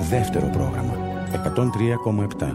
δεύτερο πρόγραμμα 103,7.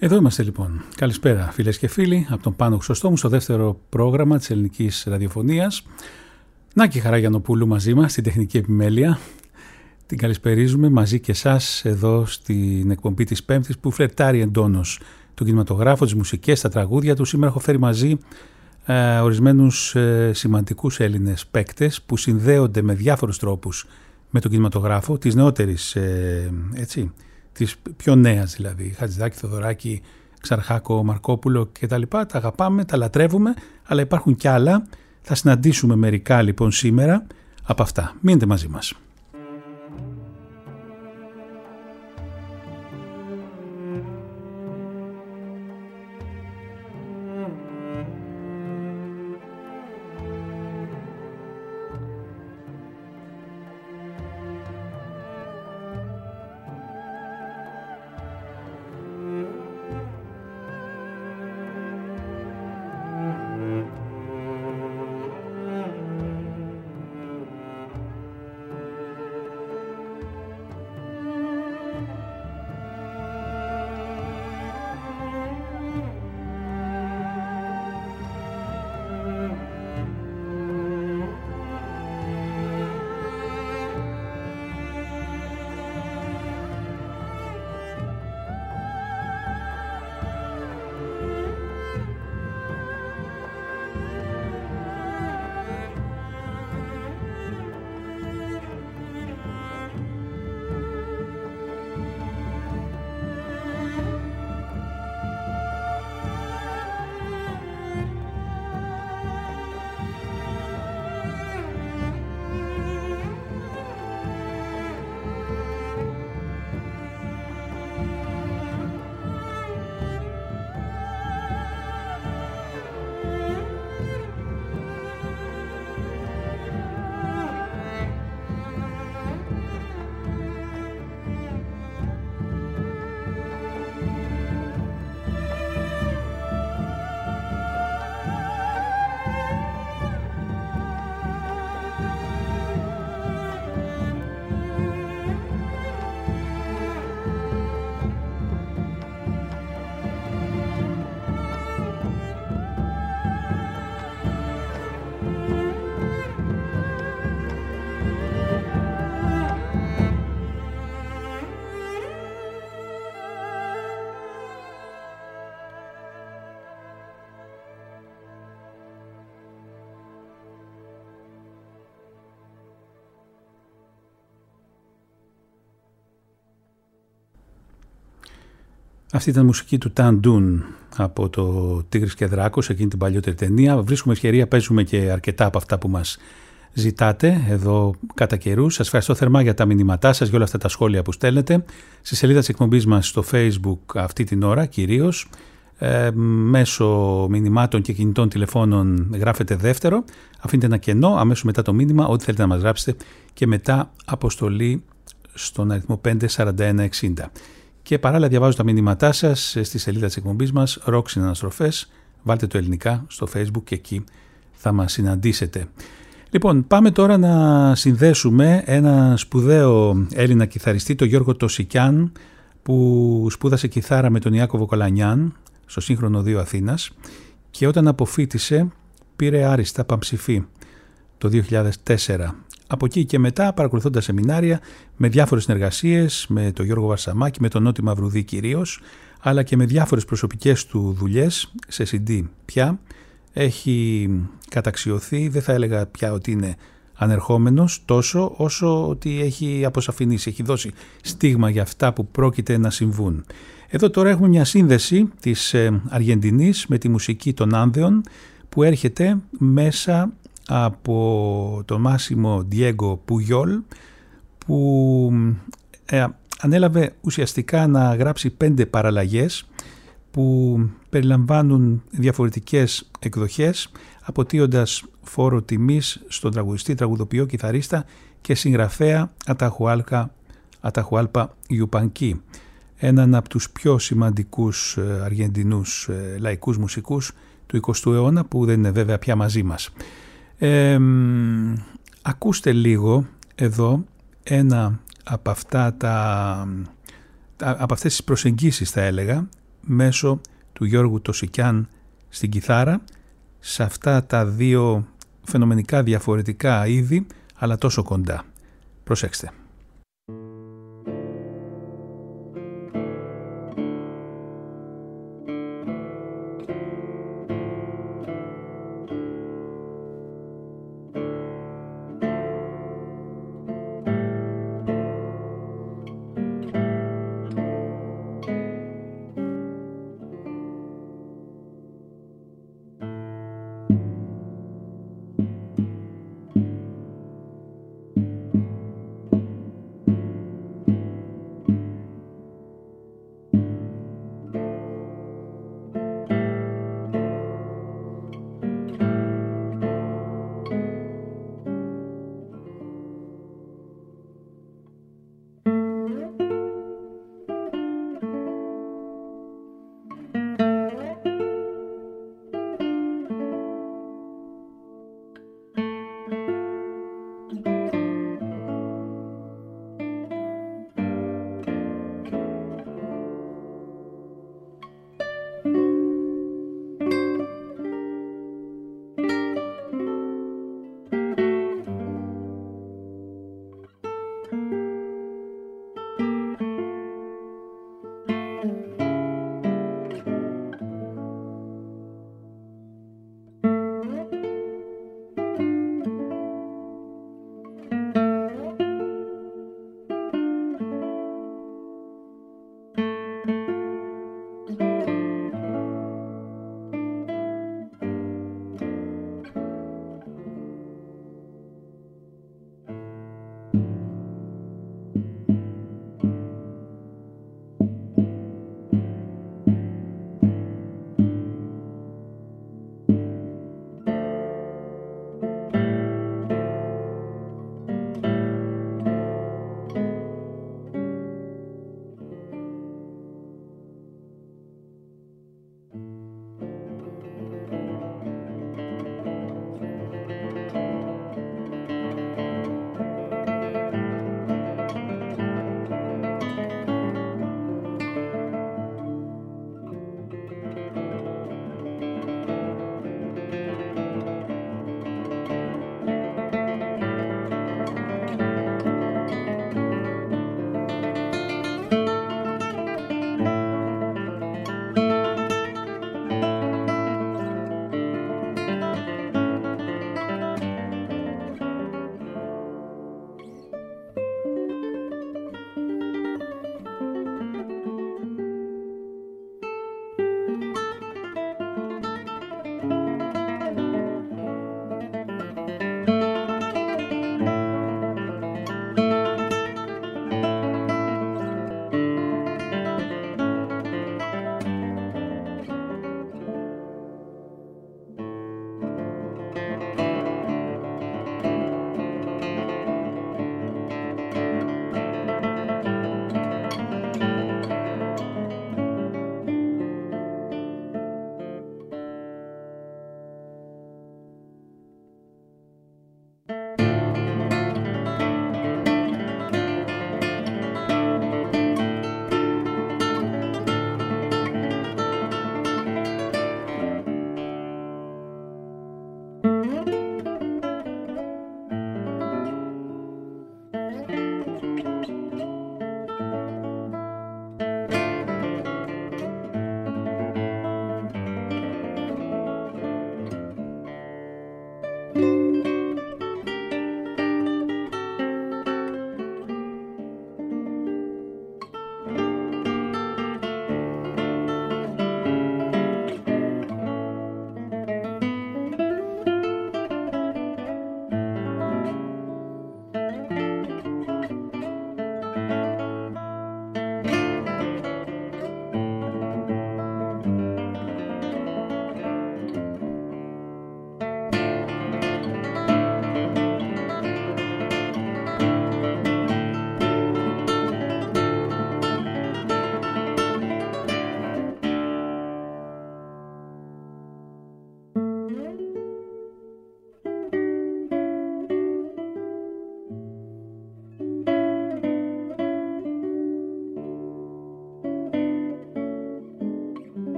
Εδώ είμαστε λοιπόν. Καλησπέρα φίλες και φίλοι από τον Πάνο Χρυσοστόμου στο δεύτερο πρόγραμμα της ελληνικής ραδιοφωνίας. Νάκη Χαραγιανοπούλου μαζί μας στην τεχνική επιμέλεια. Την καλησπερίζουμε μαζί και εσάς εδώ στην εκπομπή της Πέμπτης που φλερτάρει εντόνως τον κινηματογράφο, τις μουσικές, τα τραγούδια του. Σήμερα έχω φέρει μαζί ορισμένους σημαντικούς Έλληνες παίκτες που συνδέονται με διάφορους τρόπους με τον κινηματογράφο της νεότερης, της πιο νέας δηλαδή, Χατζηδάκη, Θοδωράκη, Ξαρχάκο, Μαρκόπουλο κτλ. Τα αγαπάμε, τα λατρεύουμε, αλλά υπάρχουν κι άλλα. Θα συναντήσουμε μερικά λοιπόν σήμερα από αυτά. Μείνετε μαζί μας. Αυτή ήταν η μουσική του Ταντούν από το Τίγρης και Δράκος, εκείνη την παλιότερη ταινία. Βρίσκουμε ευκαιρία, παίζουμε και αρκετά από αυτά που μας ζητάτε εδώ κατά καιρούς. Σας ευχαριστώ θερμά για τα μηνύματά σας, για όλα αυτά τα σχόλια που στέλνετε. Στη σελίδα της εκπομπής μας στο Facebook αυτή την ώρα κυρίως, μέσω μηνυμάτων και κινητών τηλεφώνων γράφετε δεύτερο, αφήνετε ένα κενό αμέσως μετά το μήνυμα, ό,τι θέλετε να μας γράψετε και μετά αποστολή στον αριθμό 54160. Και παράλληλα διαβάζω τα μηνύματά σας στη σελίδα της εκπομπής μας Rock Συναναστροφές. Βάλτε το ελληνικά στο Facebook και εκεί θα μας συναντήσετε. Λοιπόν, πάμε τώρα να συνδέσουμε ένα σπουδαίο Έλληνα κιθαριστή, τον Γιώργο Τωσικιάν, που σπούδασε κιθάρα με τον Ιάκωβο Κολανιάν στο Σύγχρονο 2 Αθήνας και όταν αποφοίτησε πήρε άριστα παμψηφί το 2004. Από εκεί και μετά, παρακολουθώντας σεμινάρια με διάφορες συνεργασίες με τον Γιώργο Βαρσαμάκη, με τον Νότι Μαυρουδή κυρίως, αλλά και με διάφορες προσωπικές του δουλειές σε CD πια, έχει καταξιωθεί, δεν θα έλεγα πια ότι είναι ανερχόμενος τόσο όσο ότι έχει αποσαφηνίσει, έχει δώσει στίγμα για αυτά που πρόκειται να συμβούν. Εδώ τώρα έχουμε μια σύνδεση της Αργεντινής με τη μουσική των Άνδεων που έρχεται μέσα από τον Μάσιμο Διέγκο Πουγιόλ, που ανέλαβε ουσιαστικά να γράψει 5 παραλλαγές που περιλαμβάνουν διαφορετικές εκδοχές, αποτείοντας φόρο τιμής στον τραγουδιστή, τραγουδοποιό, κιθαρίστα και συγγραφέα Αταχουάλπα Ιουπανκή, έναν από τους πιο σημαντικούς Αργεντινούς λαϊκούς μουσικούς του 20ου αιώνα, που δεν είναι βέβαια πια μαζί μας. Ακούστε λίγο εδώ ένα από αυτά από αυτές τις προσεγγίσεις, θα έλεγα, μέσω του Γιώργου Τωσικιάν στην κιθάρα, σε αυτά τα δύο φαινομενικά διαφορετικά είδη, αλλά τόσο κοντά. Προσέξτε.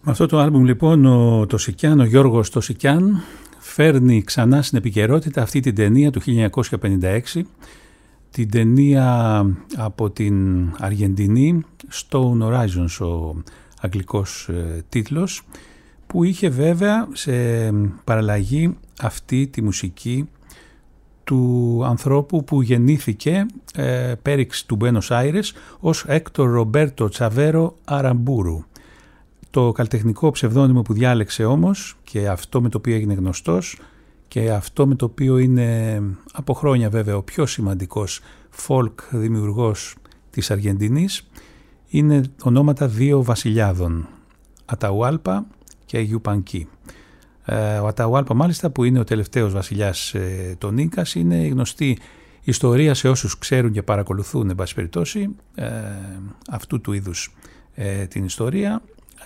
Με αυτό το άλμπουμ λοιπόν ο Γιώργος Τωσικιάν φέρνει ξανά στην επικαιρότητα αυτή την ταινία του 1956, την ταινία από την Αργεντινή, Stone Horizons ο αγγλικός τίτλος, που είχε βέβαια σε παραλλαγή αυτή τη μουσική του ανθρώπου που γεννήθηκε πέριξ του Μπουένος Άιρες ως Έκτορ Ρομπέρτο Τσαβέρο Αραμπούρου. Το καλλιτεχνικό ψευδόνυμο που διάλεξε όμως, και αυτό με το οποίο έγινε γνωστός και αυτό με το οποίο είναι από χρόνια βέβαια ο πιο σημαντικός folk δημιουργός της Αργεντινής, είναι ονόματα δύο βασιλιάδων, Αταουάλπα και Γιουπανκί. Ο Αταουάλπα μάλιστα, που είναι ο τελευταίος βασιλιάς των Ίνκας, είναι γνωστή ιστορία σε όσους ξέρουν και παρακολουθούν εν πάση περιπτώσει αυτού του είδους την ιστορία.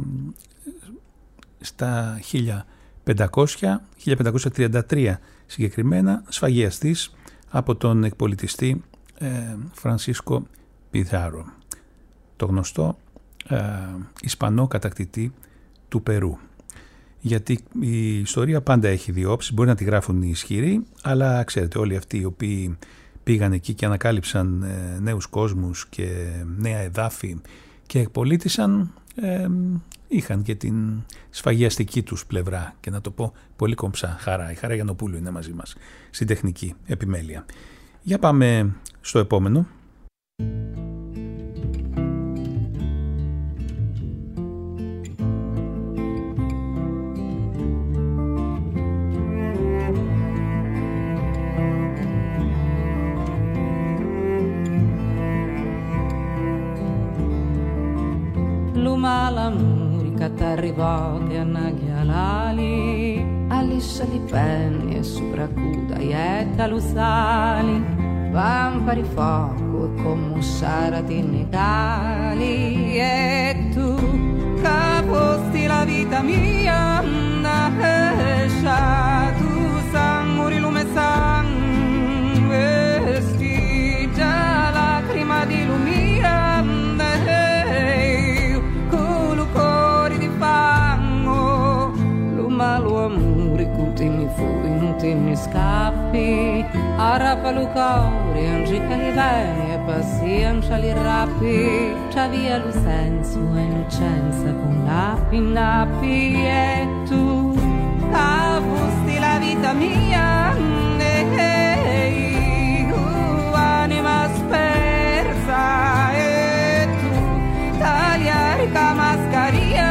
Στα 1533 συγκεκριμένα σφαγιαστής από τον εκπολιτιστή Φρανσίσκο Πιζάρο, το γνωστό Ισπανό κατακτητή του Περού. Γιατί η ιστορία πάντα έχει δύο όψεις, μπορεί να τη γράφουν οι ισχυροί, αλλά ξέρετε, όλοι αυτοί οι οποίοι πήγαν εκεί και ανακάλυψαν νέους κόσμους και νέα εδάφη και εκπολίτησαν, είχαν και την σφαγιαστική τους πλευρά, και να το πω πολύ κομψά, χαρά. Η Χαρά Γιαννοπούλου είναι μαζί μας στην τεχνική επιμέλεια. Για πάμε στο επόμενο. L'Amurica t'arrivò che annaghialali Aliscia di penni e sopracuda ietta lusali Vampari fuoco e commusciarati nei cali E tu caposti la vita mia tu sangue lume sangue stigia lacrima di lumia Lo amore cutimi fui, non ti mi scappi Arrapa lucori, angica li bene e pazienza li rappi C'ha via lo senso e innocenza con nappi E tu avvosti la vita mia anima spersa E tu tagliare la mascaria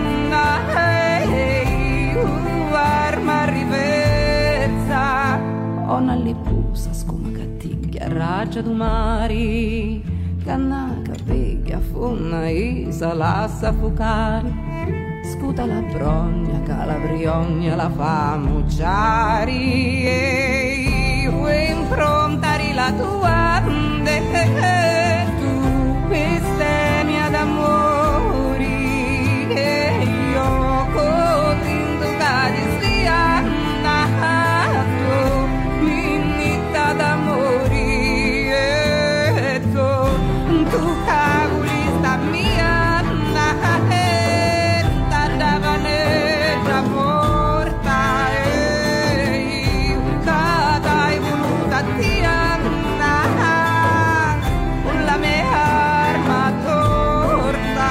Ona lipusa scuma cattiglia raggia du mari Cannaca peglia funna isa lassa fucare Scuta la brogna calabriogna la fa mucciari E vuoi improntare la tua tu bestemia d'amori E io continto cadi sia Tu cavulista mia t'andava nella porta E t'hai voluta tia con la mia arma torta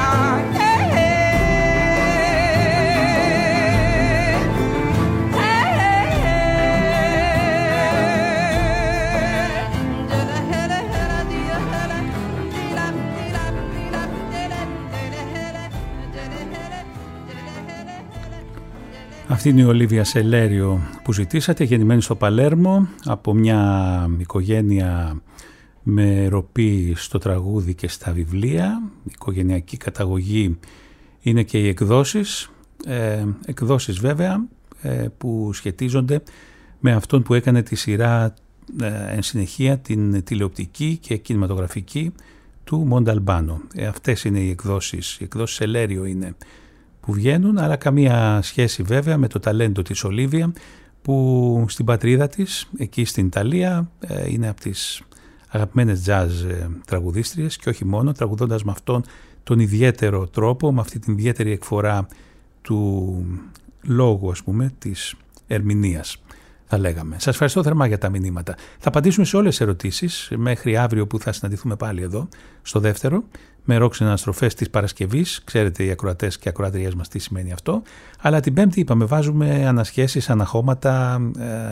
Αυτή είναι η Ολίβια Σελέριο που ζητήσατε, γεννημένη στο Παλέρμο από μια οικογένεια με ροπή στο τραγούδι και στα βιβλία. Η οικογενειακή καταγωγή είναι και οι εκδόσεις βέβαια που σχετίζονται με αυτόν που έκανε τη σειρά εν συνεχεία την τηλεοπτική και κινηματογραφική του Μονταλμπάνο. Αυτές είναι οι εκδόσεις Σελέριο είναι που βγαίνουν, αλλά καμία σχέση βέβαια με το ταλέντο της Ολίβια, που στην πατρίδα της, εκεί στην Ιταλία, είναι από τις αγαπημένες jazz τραγουδίστριες και όχι μόνο, τραγουδώντας με αυτόν τον ιδιαίτερο τρόπο, με αυτή την ιδιαίτερη εκφορά του λόγου, ας πούμε, της ερμηνείας, θα λέγαμε. Σας ευχαριστώ θερμά για τα μηνύματα. Θα απαντήσουμε σε όλες τις ερωτήσεις μέχρι αύριο που θα συναντηθούμε πάλι εδώ, στο δεύτερο, με ρόξες αναστροφές της Παρασκευής. Ξέρετε οι ακροατές και ακροατριές μας τι σημαίνει αυτό. Αλλά την Πέμπτη, είπαμε, βάζουμε ανασχέσεις, αναχώματα,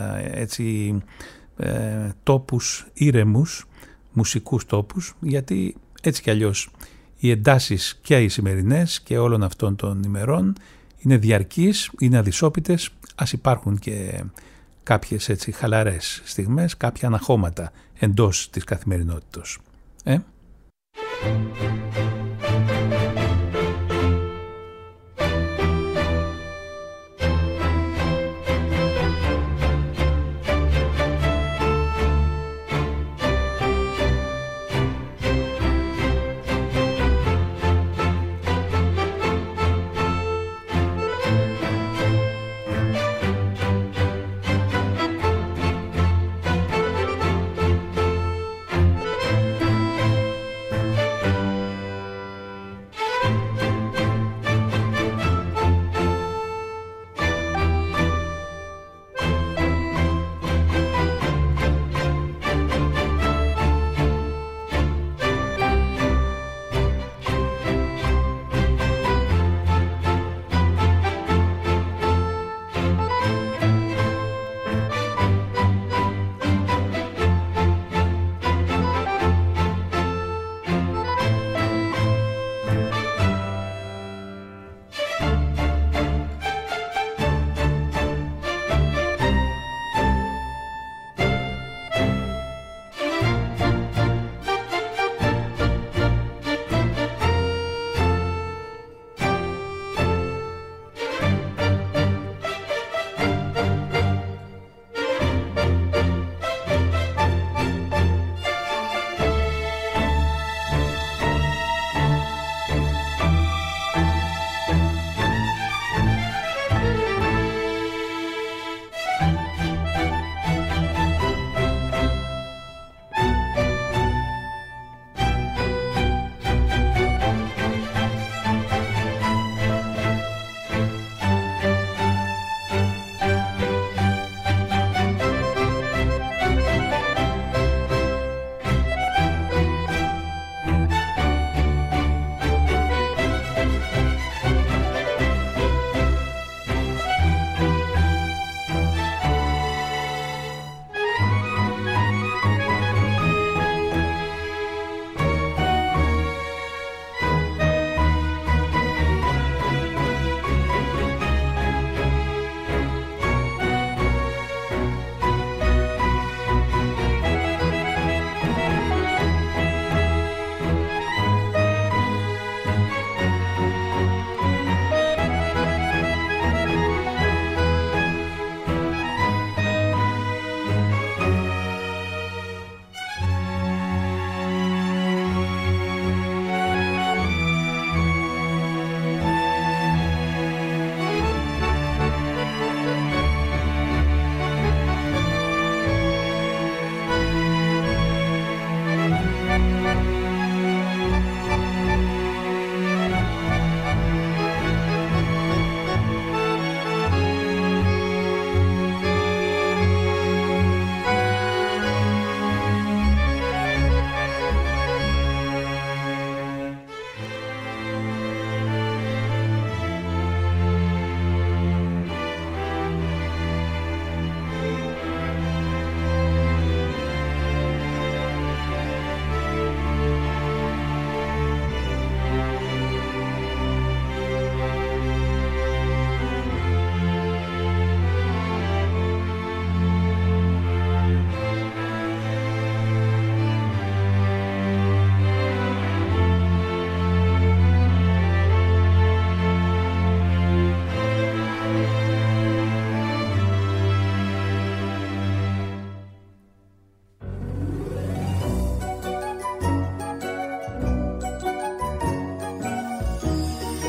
τόπους ήρεμους, μουσικούς τόπους, γιατί έτσι κι αλλιώς οι εντάσεις και οι σημερινές και όλων αυτών των ημερών είναι διαρκείς, είναι αδυσόπιτες. Ας υπάρχουν και κάποιες έτσι χαλαρές στιγμές, κάποια αναχώματα εντός της καθημερινότητας.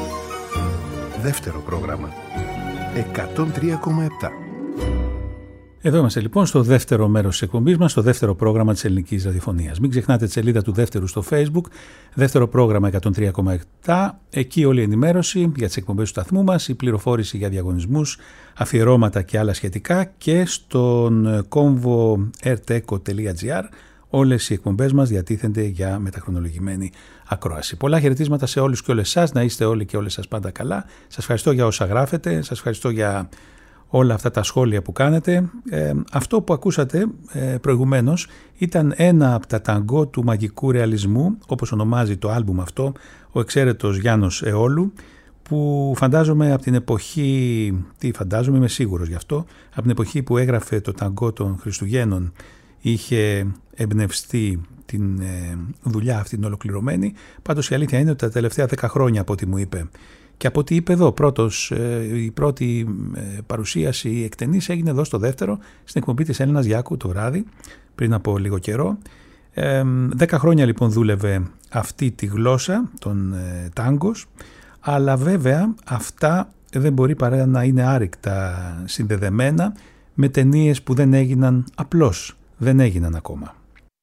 Δεύτερο πρόγραμμα 103,7. Εδώ είμαστε λοιπόν στο δεύτερο μέρος της εκπομπής μας, στο δεύτερο πρόγραμμα της ελληνικής ραδιοφωνίας. Μην ξεχνάτε τη σελίδα του δεύτερου στο Facebook, δεύτερο πρόγραμμα 103,7. Εκεί όλη η ενημέρωση για τις εκπομπές του σταθμού μας, η πληροφόρηση για διαγωνισμούς, αφιερώματα και άλλα σχετικά, και στον κόμβο rteco.gr όλες οι εκπομπές μας διατίθενται για μεταχρονολογημένη ακρόαση. Πολλά χαιρετίσματα σε όλους και όλες εσάς, να είστε όλοι και όλες σας πάντα καλά. Σας ευχαριστώ για όσα γράφετε, σας ευχαριστώ για όλα αυτά τα σχόλια που κάνετε. Αυτό που ακούσατε προηγουμένως ήταν ένα από τα ταγκό του μαγικού ρεαλισμού, όπως ονομάζει το άλμπουμ αυτό ο εξαίρετος Γιάννος Εόλου, που φαντάζομαι από την εποχή, είμαι σίγουρος γι' αυτό, από την εποχή που έγραφε το ταγκό των Χριστουγέννων είχε εμπνευστεί την δουλειά αυτή την ολοκληρωμένη. Πάντως η αλήθεια είναι ότι τα τελευταία 10 χρόνια από ό,τι μου είπε και από ό,τι είπε εδώ η πρώτη παρουσίαση εκτενής έγινε εδώ στο δεύτερο, στην εκπομπή της Έλληνας Γιάκου το βράδυ, πριν από λίγο καιρό. 10 χρόνια λοιπόν δούλευε αυτή τη γλώσσα των τάγκος, αλλά βέβαια αυτά δεν μπορεί παρά να είναι άρρηκτα συνδεδεμένα με ταινίες που δεν έγιναν, απλώς δεν έγιναν ακόμα.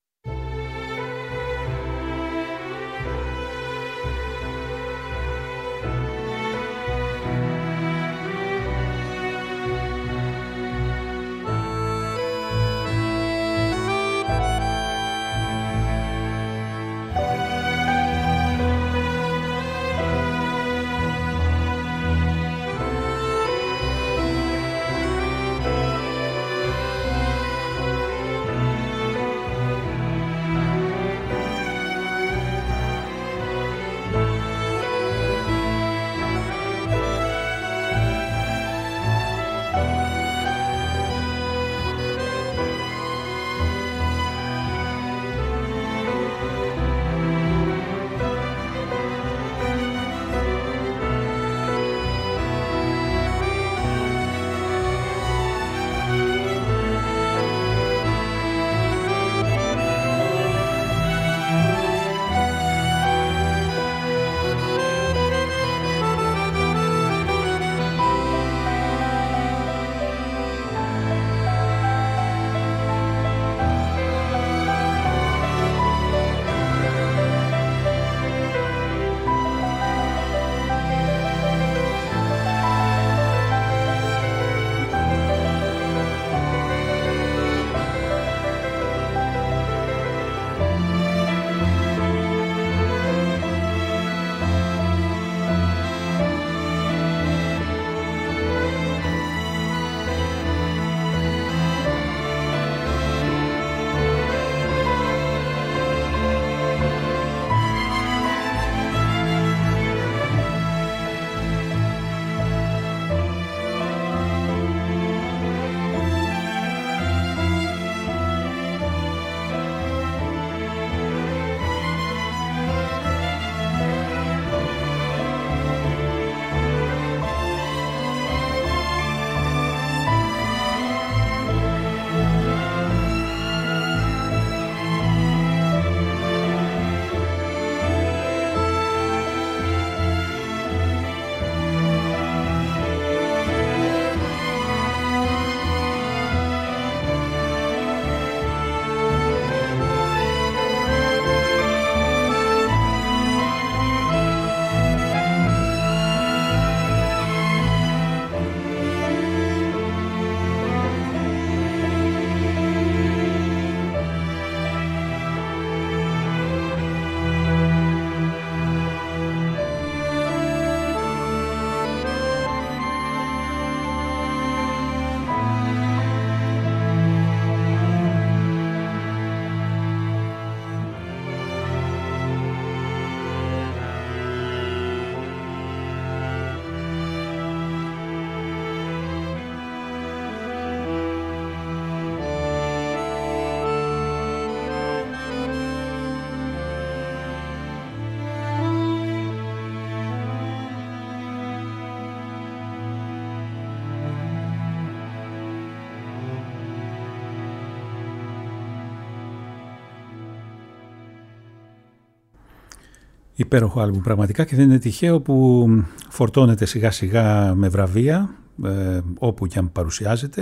Υπέροχο άλμπουμ πραγματικά, και δεν είναι τυχαίο που φορτώνεται σιγά σιγά με βραβεία όπου και αν παρουσιάζεται,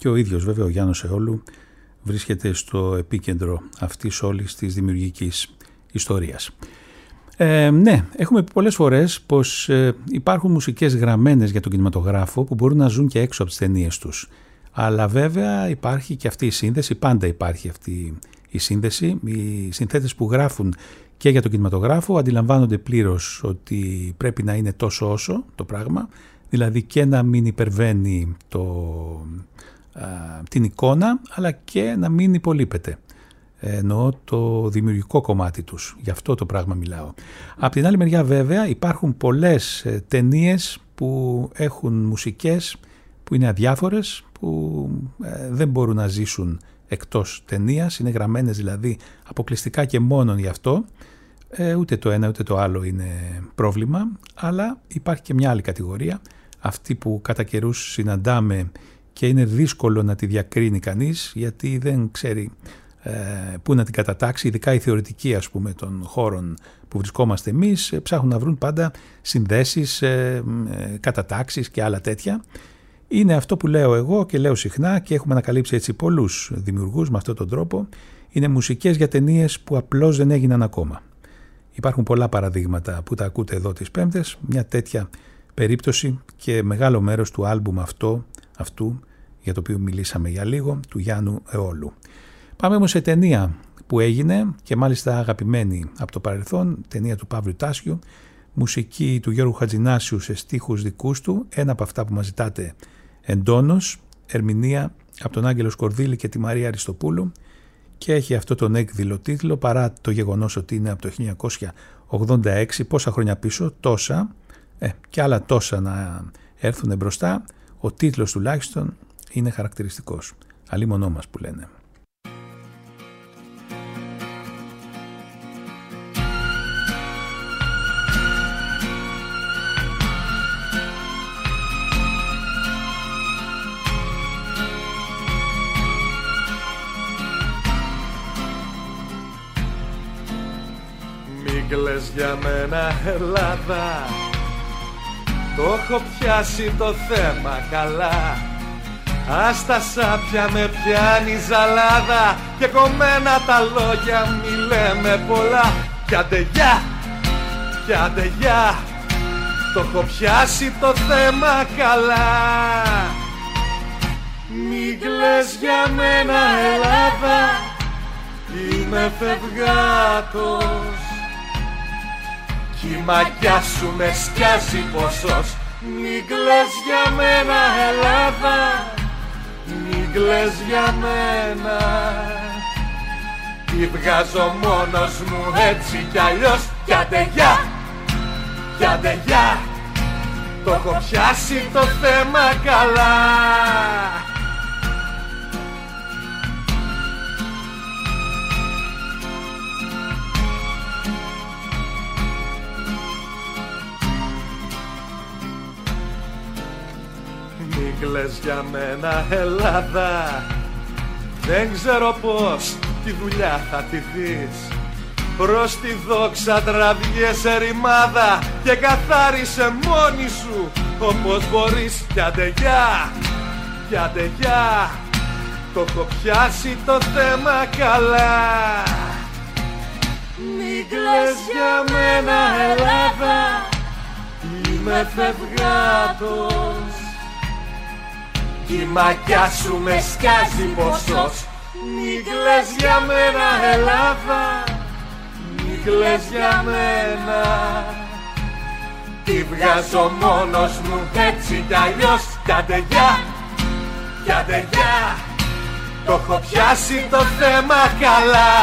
και ο ίδιος βέβαια ο Γιάννος Εόλου βρίσκεται στο επίκεντρο αυτής όλης της δημιουργικής ιστορίας. Ναι, έχουμε πει πολλές φορές πως υπάρχουν μουσικές γραμμένες για τον κινηματογράφο που μπορούν να ζουν και έξω από τις ταινίες τους. Αλλά βέβαια υπάρχει και αυτή η σύνδεση, πάντα υπάρχει αυτή η σύνδεση. Οι συνθέτες που γράφουν και για τον κινηματογράφο αντιλαμβάνονται πλήρως ότι πρέπει να είναι τόσο όσο το πράγμα, δηλαδή και να μην υπερβαίνει την εικόνα, αλλά και να μην υπολείπεται. Εννοώ το δημιουργικό κομμάτι τους. Γι' αυτό το πράγμα μιλάω. Απ' την άλλη μεριά βέβαια υπάρχουν πολλές ταινίες που έχουν μουσικές που είναι αδιάφορες, που δεν μπορούν να ζήσουν εκτός ταινίας, είναι γραμμένες δηλαδή αποκλειστικά και μόνον γι' αυτό. Ούτε το ένα ούτε το άλλο είναι πρόβλημα, αλλά υπάρχει και μια άλλη κατηγορία, αυτή που κατά καιρούς συναντάμε και είναι δύσκολο να τη διακρίνει κανείς, γιατί δεν ξέρει πού να την κατατάξει, ειδικά οι θεωρητικοί ας πούμε των χώρων που βρισκόμαστε εμείς ψάχνουν να βρουν πάντα συνδέσεις, κατατάξεις και άλλα τέτοια. Είναι αυτό που λέω εγώ και λέω συχνά και έχουμε ανακαλύψει έτσι πολλούς δημιουργούς με αυτόν τον τρόπο. Είναι μουσικές για ταινίες που απλώς δεν έγιναν ακόμα. Υπάρχουν πολλά παραδείγματα που τα ακούτε εδώ τις Πέμπτες, μια τέτοια περίπτωση και μεγάλο μέρος του άλμπουμ αυτού για το οποίο μιλήσαμε για λίγο, του Γιάννου Εόλου. Πάμε όμως σε ταινία που έγινε και μάλιστα αγαπημένη από το παρελθόν, ταινία του Παύλου Τάσιου, μουσική του Γιώργου Χατζηνάσιου σε στίχους δικούς του, ένα από αυτά που μας ζητάτε εντόνως, ερμηνεία από τον Άγγελο Σκορδίλη και τη Μαρία Αριστοπούλου και έχει αυτό τον έκδηλο τίτλο παρά το γεγονός ότι είναι από το 1986, πόσα χρόνια πίσω, τόσα και άλλα τόσα να έρθουν μπροστά, ο τίτλος τουλάχιστον είναι χαρακτηριστικός. Αλίμονό μας που λένε. Κλαις για μένα Ελλάδα, το έχω πιάσει το θέμα καλά. Ας τα σάπια με πιάνει ζαλάδα και κομμένα τα λόγια μη λέμε πολλά. Κι άντε γεια, το έχω πιάσει το θέμα καλά. Μη κλαις για μένα Ελλάδα, είμαι φευγάτος κι η μαγιά σου με σκιάζει ποσός. Μην κλαις για μένα Ελλάδα, μην κλαις για μένα. Τη βγάζω μόνος μου έτσι κι αλλιώς. Κι άντε γεια, το έχω πιάσει το θέμα καλά. Κλαις για μένα Ελλάδα, δεν ξέρω πως τη δουλειά θα τη δεις. Προς τη δόξα τραβιέσαι ρημάδα και καθάρισε μόνη σου όπως μπορείς. Κι άντε γεια, το έχω πιάσει το θέμα καλά. Μην κλαις για μένα Ελλάδα, είμαι φευγάτος κι η μαγιά σου με σκιάζει ποσός. Μην κλαις για μένα Ελλάδα, μην κλαις για μένα. Τη βγάζω μόνος μου έτσι κι αλλιώς. Κι άντε γεια, το έχω πιάσει το θέμα καλά.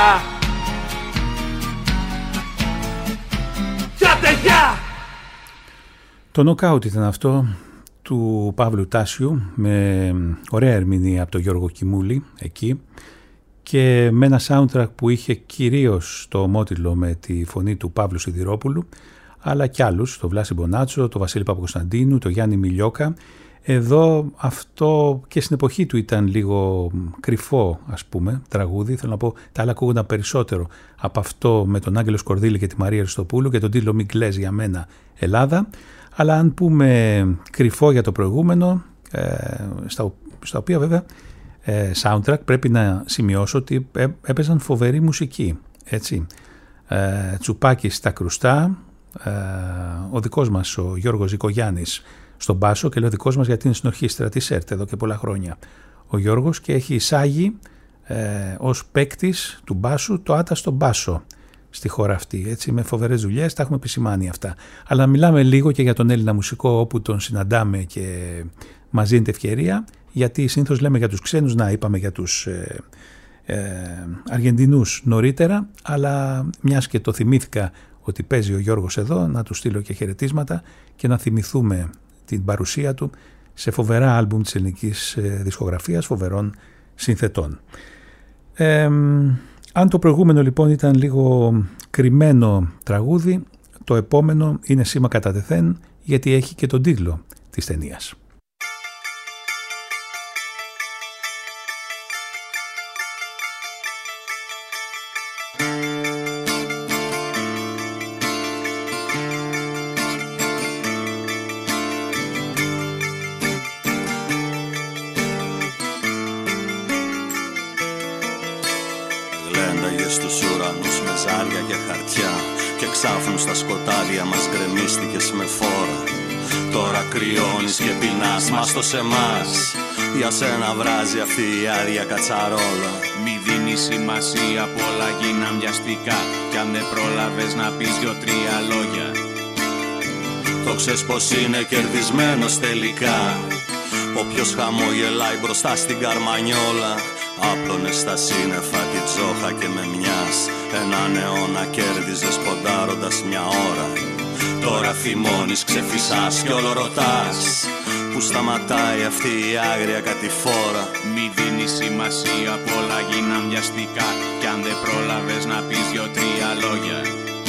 Κι άντε γεια. Το νοκάουτ ήταν αυτό του Παύλου Τάσιου με ωραία ερμηνεία από τον Γιώργο Κιμούλη εκεί και με ένα soundtrack που είχε κυρίως το ομότιτλο με τη φωνή του Παύλου Σιδηρόπουλου αλλά κι άλλους, το Βλάση Μπονάτσο, το Βασίλη Παπακοσταντίνου, το Γιάννη Μιλιόκα. Εδώ αυτό και στην εποχή του ήταν λίγο κρυφό ας πούμε τραγούδι, θέλω να πω τα άλλα ακούγονταν περισσότερο από αυτό με τον Άγγελο Σκορδίλη και τη Μαρία Αριστοπούλου και τον τίτλο «Μην κλαις για μένα Ελλάδα». Αλλά αν πούμε κρυφό για το προηγούμενο, στα στα οποία βέβαια soundtrack πρέπει να σημειώσω ότι έπαιζαν φοβερή μουσική, έτσι. Τσουπάκης στα κρουστά, ο δικός μας ο Γιώργος Ζικογιάννης στον μπάσο, και λέω δικός μας γιατί είναι στην ορχήστρα της ΕΡΤ εδώ και πολλά χρόνια ο Γιώργος, και έχει εισάγει ως παίκτης του μπάσου το Άτα στον μπάσο στη χώρα αυτή, έτσι, με φοβερές δουλειές, τα έχουμε επισημάνει αυτά. Αλλά μιλάμε λίγο και για τον Έλληνα μουσικό όπου τον συναντάμε και μας δίνεται ευκαιρία, γιατί συνήθως λέμε για τους ξένους, να είπαμε για τους Αργεντινούς νωρίτερα, αλλά μιας και το θυμήθηκα ότι παίζει ο Γιώργος εδώ, να του στείλω και χαιρετίσματα και να θυμηθούμε την παρουσία του σε φοβερά άλμπουμ της ελληνικής δισκογραφίας, φοβερών συνθετών. Αν το προηγούμενο λοιπόν ήταν λίγο κρυμμένο τραγούδι, το επόμενο είναι σήμα κατά τεθέν, γιατί έχει και τον τίτλο της ταινίας. Στους ουρανούς με ζάρια και χαρτιά, και ξάφνου στα σκοτάδια μας γκρεμίστηκες με φόρα. Τώρα κρυώνεις και πεινάς, μα στο σε εμάς για σένα βράζει αυτή η άδεια κατσαρόλα. Μη δίνεις σημασία, πολλά γίναν βιαστικά, κι αν δεν πρόλαβες να πεις 2-3 λόγια. Το ξέρεις πως είναι κερδισμένος τελικά όποιος χαμογελάει μπροστά στην καρμανιόλα. Άπλωνες στα σύννεφα τη τζόχα και με μιας έναν αιώνα κέρδιζες ποντάροντας μια ώρα. Τώρα θυμώνεις, ξεφυσάς κι όλο ρωτάς που σταματάει αυτή η άγρια κατηφόρα. Μη δίνεις σημασία, πολλά γίναν βιαστικά, κι αν δεν πρόλαβες να πεις 2-3 λόγια.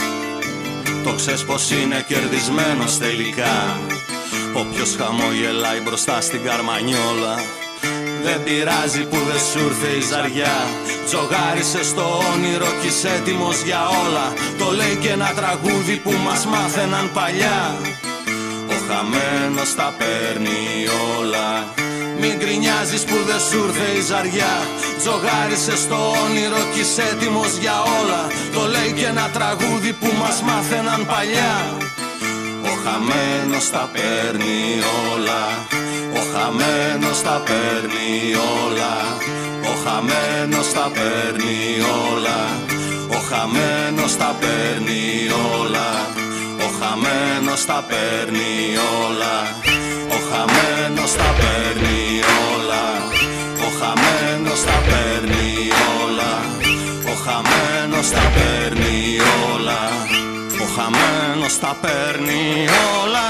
Το ξέρεις πως είναι κερδισμένος τελικά όποιος χαμογελάει μπροστά στην καρμανιόλα. Δεν πειράζει που δεν σου ήρθε η ζαριά, τζογάρισες στο όνειρο κι είσαι έτοιμος για όλα. Το λέει και ένα τραγούδι που μας μάθαιναν παλιά. Ο χαμένος τα παίρνει όλα. Μην γκρινιάζεις που δεν σου ήρθε η ζαριά, τζογάρισες στο όνειρο κι είσαι έτοιμος για όλα. Το λέει και ένα τραγούδι που μας μάθαιναν παλιά. Ο χαμένος τα παίρνει όλα. Ο χαμένος τα παίρνει όλα. Ο χαμένος τα παίρνει όλα. Ο χαμένος τα παίρνει όλα. Ο χαμένος τα παίρνει όλα. Ο χαμένος τα παίρνει όλα. Ο χαμένος τα παίρνει όλα. Ο χαμένος τα παίρνει όλα. Ο χαμένος τα παίρνει όλα.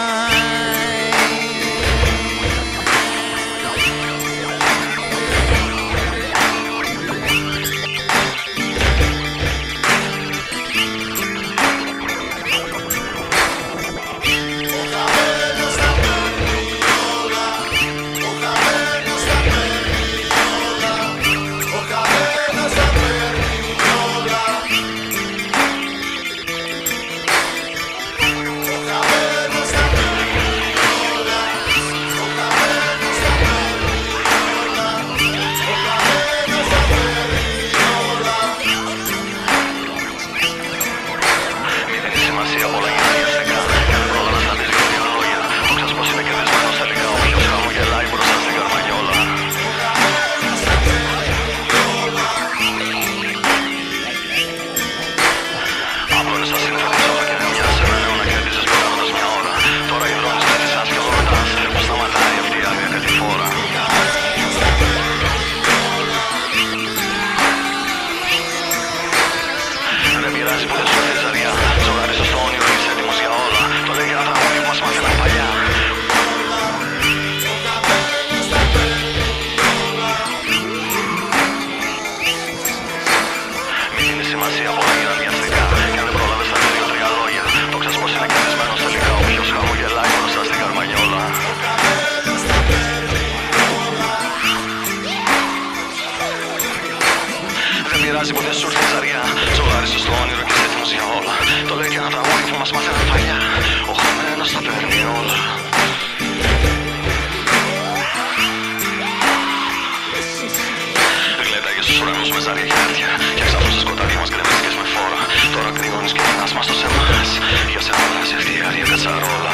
ζάρια και χαρτιά. Και ξαφνώς στα σκοτάδια μας γκρεμίστηκες με φόρα. Τώρα κρυώνεις και γυρνάς μας σε εμάς. Για σένα βράζει αυτή η άρια κατσαρόλα.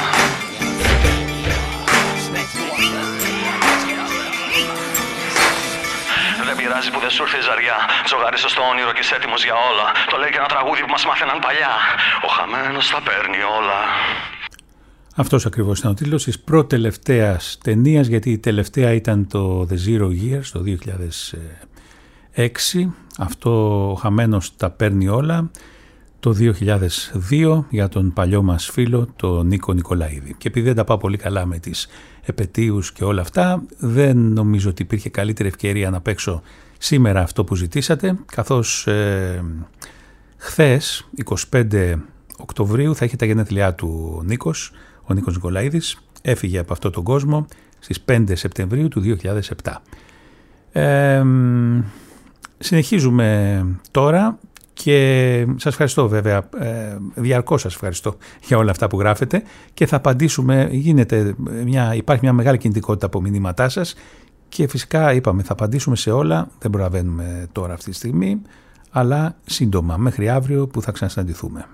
Δεν πειράζει που δεν σου ήρθε η ζαριά. Ζωγάρισες στο όνειρο και είσαι έτοιμος για όλα. Το λέει και ένα τραγούδι που μας μάθαιναν παλιά. Ο χαμένος τα παίρνει όλα. Αυτός ακριβώς ήταν ο τίτλος της προτελευταίας ταινίας, γιατί η τελευταία ήταν το The Zero Years το 2006. Αυτό ο χαμένος τα παίρνει όλα το 2002 για τον παλιό μας φίλο τον Νίκο Νικολαίδη. Και επειδή δεν τα πάω πολύ καλά με τις επετείους και όλα αυτά, δεν νομίζω ότι υπήρχε καλύτερη ευκαιρία να παίξω σήμερα αυτό που ζητήσατε, καθώς χθες 25 Οκτωβρίου θα έχει τα γενέθλιά του ο Νίκος Νικολαίδης. Έφυγε από αυτόν τον κόσμο στις 5 Σεπτεμβρίου του 2007. Συνεχίζουμε τώρα και σας ευχαριστώ βέβαια, διαρκώς σας ευχαριστώ για όλα αυτά που γράφετε και θα απαντήσουμε, υπάρχει μια μεγάλη κινητικότητα από μηνύματά σας και φυσικά είπαμε θα απαντήσουμε σε όλα, δεν προλαβαίνουμε τώρα αυτή τη στιγμή, αλλά σύντομα μέχρι αύριο που θα ξανασυναντηθούμε.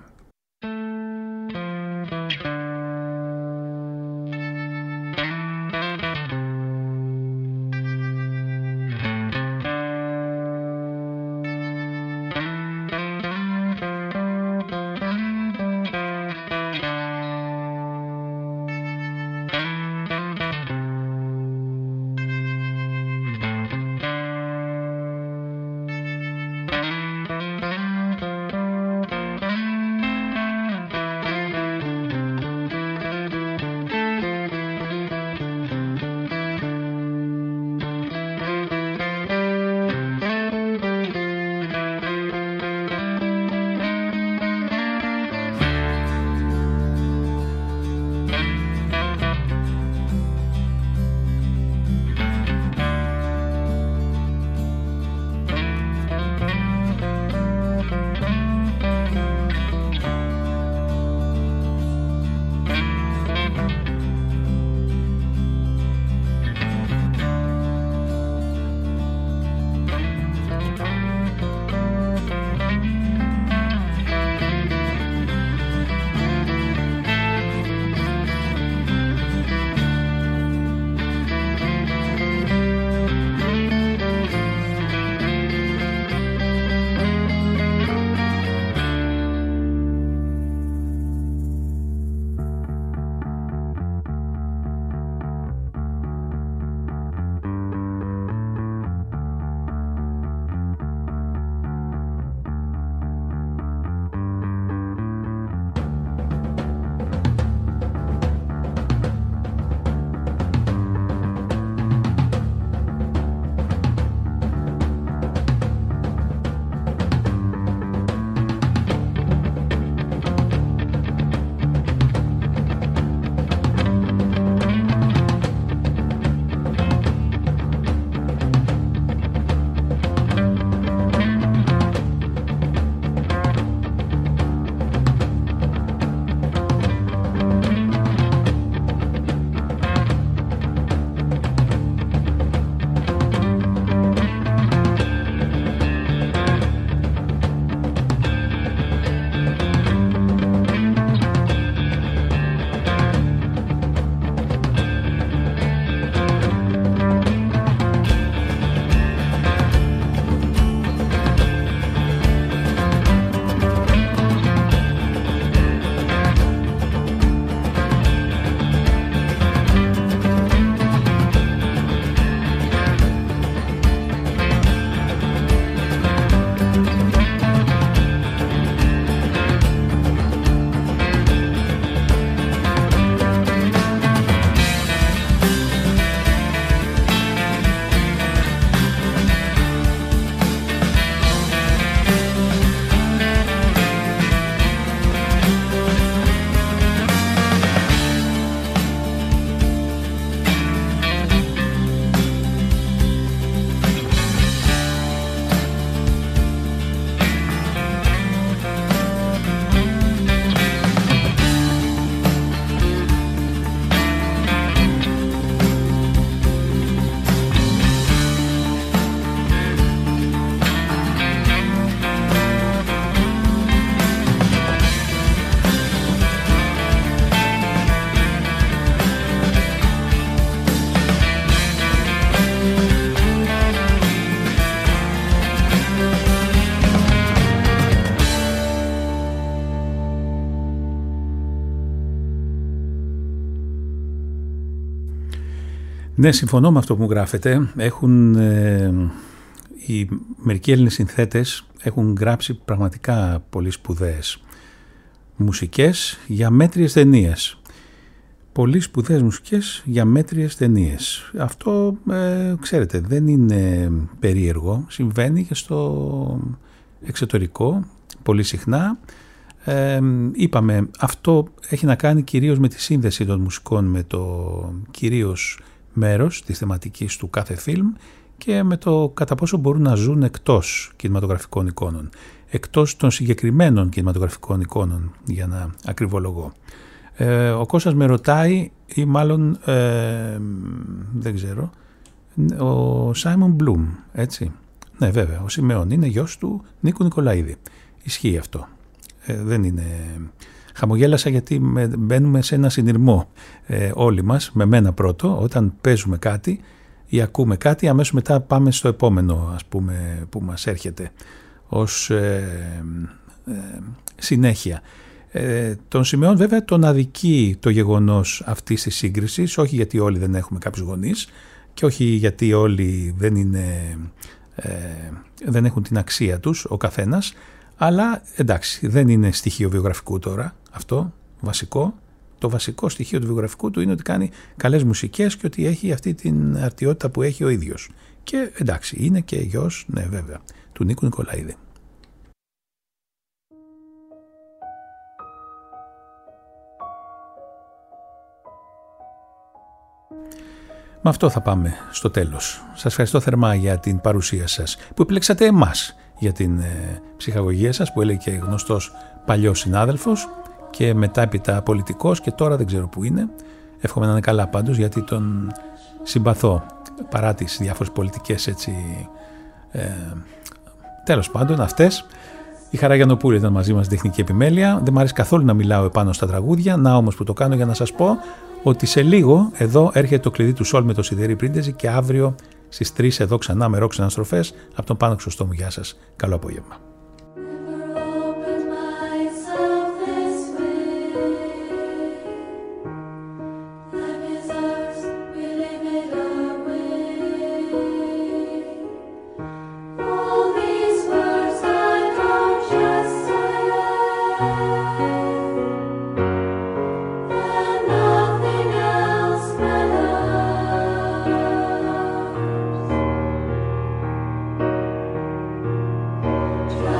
Ναι, συμφωνώ με αυτό που μου γράφετε. Οι μερικοί Έλληνες συνθέτες έχουν γράψει πραγματικά πολύ σπουδαίες μουσικές για μέτριες ταινίες. Πολύ σπουδαίες μουσικές για μέτριες ταινίες. Αυτό, ξέρετε, δεν είναι περίεργο. Συμβαίνει και στο εξωτερικό πολύ συχνά. Είπαμε, αυτό έχει να κάνει κυρίως με τη σύνδεση των μουσικών με το κυρίως μέρος της θεματικής του κάθε φιλμ και με το κατά πόσο μπορούν να ζουν εκτός κινηματογραφικών εικόνων, εκτός των συγκεκριμένων κινηματογραφικών εικόνων, για να ακριβολογώ. Ο Κώστας με ρωτάει, ή μάλλον δεν ξέρω, ο Σάιμον Μπλουμ, έτσι. Ναι, βέβαια, ο Σιμεών είναι γιος του Νίκου Νικολαίδη. Ισχύει αυτό. Δεν είναι... Χαμογέλασα γιατί μπαίνουμε σε ένα συνειρμό όλοι μας, με μένα πρώτο, όταν παίζουμε κάτι ή ακούμε κάτι, αμέσως μετά πάμε στο επόμενο, ας πούμε, που μας έρχεται ως συνέχεια. Τον Σιμεών βέβαια τον αδικεί το γεγονός αυτής της σύγκρισης, όχι γιατί όλοι δεν έχουμε κάποιους γονείς και όχι γιατί όλοι δεν έχουν την αξία τους ο καθένας, αλλά εντάξει, δεν είναι στοιχείο βιογραφικού τώρα αυτό, βασικό. Το βασικό στοιχείο του βιογραφικού του είναι ότι κάνει καλές μουσικές και ότι έχει αυτή την αρτιότητα που έχει ο ίδιος. Και εντάξει, είναι και γιος, ναι βέβαια, του Νίκου Νικολαίδη. Με αυτό θα πάμε στο τέλος. Σας ευχαριστώ θερμά για την παρουσία σας, που επιλέξατε εμάς για την ψυχαγωγία σας, που έλεγε και γνωστός παλιός συνάδελφος και μετάπειτα πολιτικός και τώρα δεν ξέρω που είναι. Εύχομαι να είναι καλά πάντως, γιατί τον συμπαθώ παρά τις διάφορες πολιτικές έτσι, τέλος πάντων αυτές. Η Χαρά Γιαννοπούλη ήταν μαζί μας, τεχνική επιμέλεια. Δεν μου αρέσει καθόλου να μιλάω επάνω στα τραγούδια, να όμως που το κάνω για να σας πω ότι σε λίγο εδώ έρχεται το κλειδί του Σόλ με το Σιδερή Πρίντεζη και αύριο στις 3 εδώ ξανά με ροκ αναστροφές από τον Πάνο Χρυσοστόμου. Γεια σας, καλό απόγευμα. Try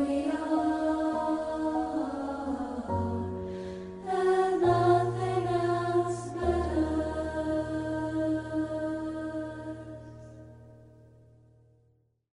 we are.